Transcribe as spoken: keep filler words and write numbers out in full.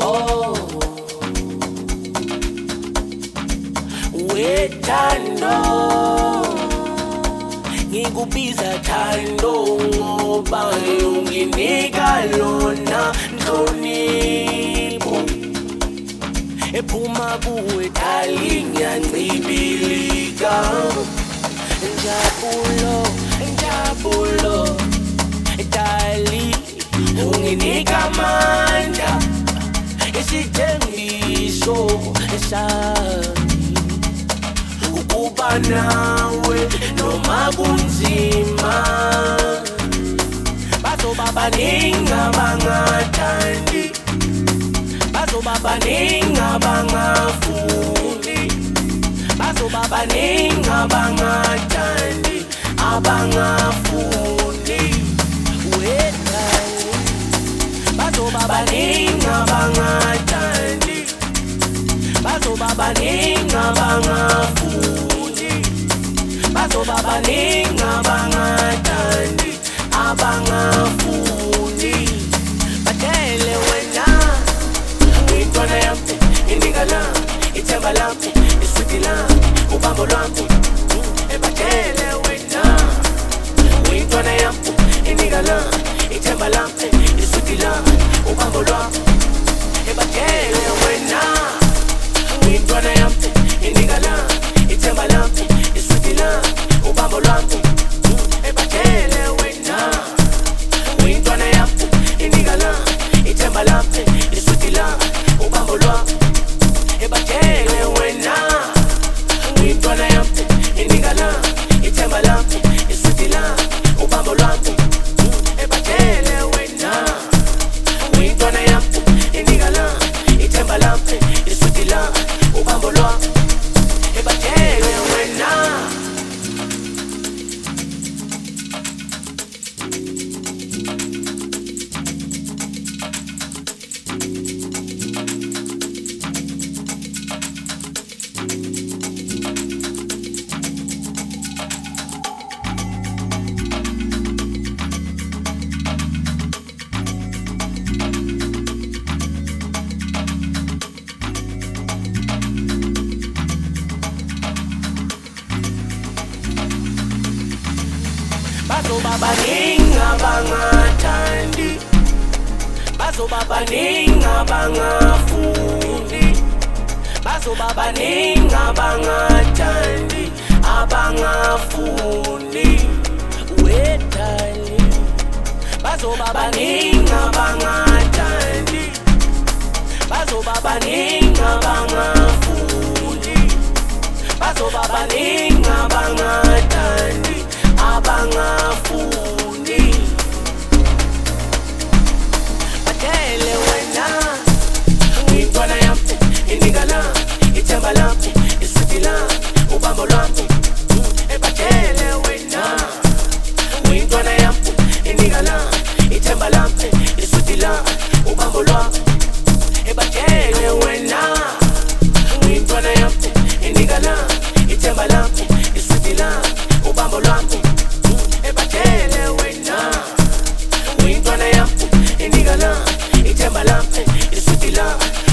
Oh, wethando ngikubiza thando ngoba unginika lona nhlonipho ephuma kuwe dali ngiyancibilika njabulo njabulo dali unginika amandla isithembiso sami ukuba nawe noma kunzima bazoba baningi abangathandi bazoba baningi abangafuni bazoba baningi abangathandi abangafuni wethando bazoba baningi abangathandi bazoba baningi abangafuni bazoba baningi abangathandi abangafuni batele wena uyintwana yami inika lami ithemba lami isuthi lami ubambo lwami ebatele wena uyintwana yami inika lami ithemba lami isuthi lami ubambo lwami ebatele wena uyintwana yami inika lami ithemba lami isuthi lami ubambo lwami ebatele wena uyintwana yami inika lami ithemba lami isuthi lami ubambo lwami ebatele wena uyintwana yami inika lami ithemba lami isuthi lami ubambo lwami ebatele wena uyintwana yami inika lami ithemba lami isuthi lami ubambo lwami ebatele wena bazoba baningi abangathandi bazoba baningi abangafuni bazoba baningi abangathandi abangafuni wethando bazoba baningi abangathandi bazoba baningi abangafuni bazoba baningi abangathandi abangafuni batele wena uyintwana yami inika lami ithemba lami isuthi lami ubambo lwami ebatele wena uyintwana yami inika lami ithemba lami isuthi lami ubambo lwami ebatele wena uyintwana yami inika lami ithemba lami isuthi lami ubambo lwami ebatele wena uyintwana yami inika lami ithemba lami isuthi lami